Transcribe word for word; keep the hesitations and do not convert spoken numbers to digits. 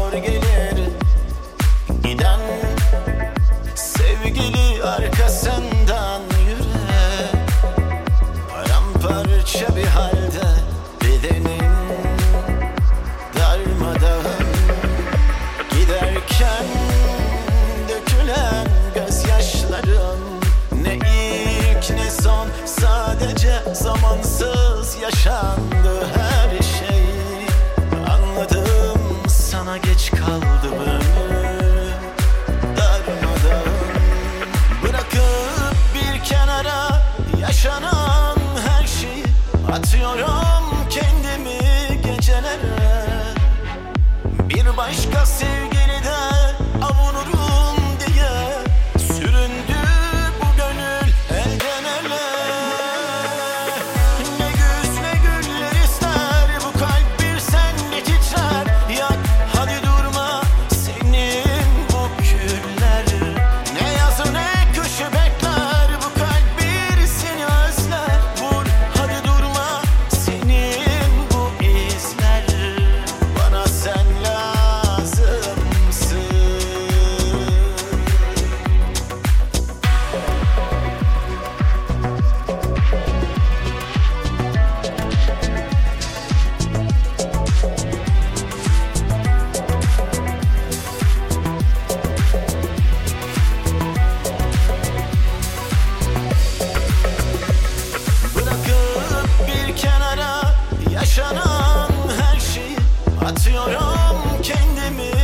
zor gelir. Giden sevgili arkasından yürü. Paramparça bir halde bedenin darmadağın. Giderken dökülen gözyaşlarım ne ilk ne son, sadece zamansız yaşandı her şey. Anladım, sana geç kaldı ömür darmadağın. Bırakıp bir kenara yaşanan her şeyi, atıyorum kendimi gecelere. Bir başka sevgili de avunurum diye süründü bu gönül elden ele. Ne güz ne güller ister bu kalp, bir senle titrer. Yak hadi durma senin bu küller. Ne yazı ne kışı bekler bu kalp, bir seni özler. Vur hadi durma senin bu izler. Bana sen lazımsın. Bırakıp bir kenara yaşanan her şeyi, atıyorum kendimi